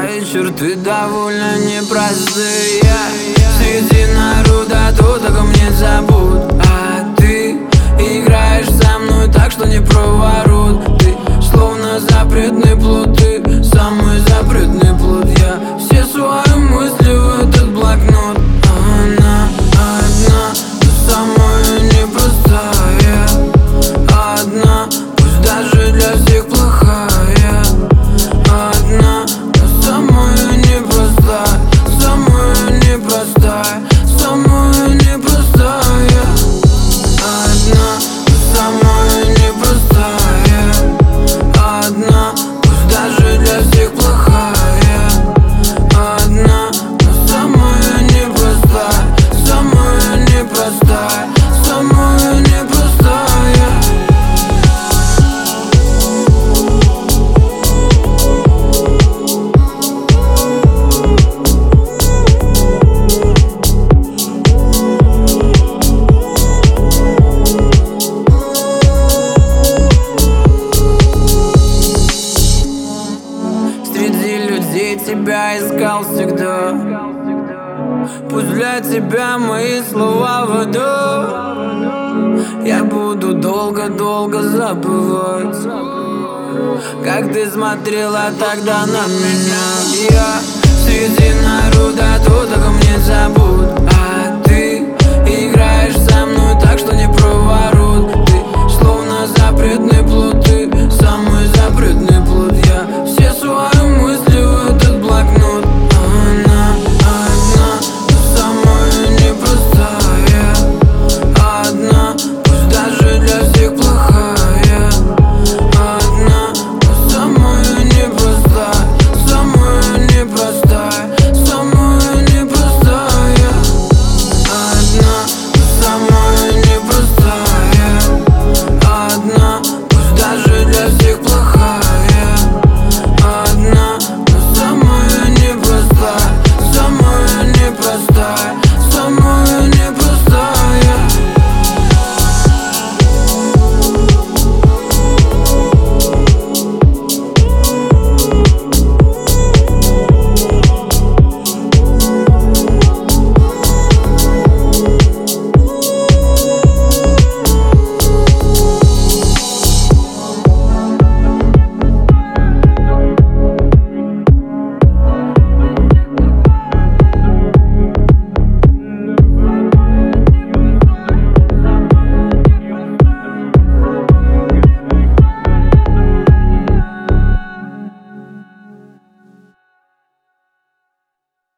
Твои черты довольно непростые. Среди народа тут только мне забудь. А ты играешь со мной так, что не проворот. Ты словно запретный плод, ты самый запретный плод. Я все свои мысли в этот блокнот. Она одна, но самая непростая. Одна, пусть даже для всех плохая. Одна, но самая непростая. Самая непростая. Самая непростая. Одна, но самая непростая. Одна, пусть даже для всех плохая. Одна, но самая непростая. Самая непростая. Самая непростая. Среди людей тебя искал всегда. Пусть для тебя мои слова в аду. Я буду долго-долго забывать, как ты смотрела тогда на меня. Я среди народа тут только мне забудь. А ты играешь со мной так, что не проворот. Ты словно запретный плод, ты самый запретный плод.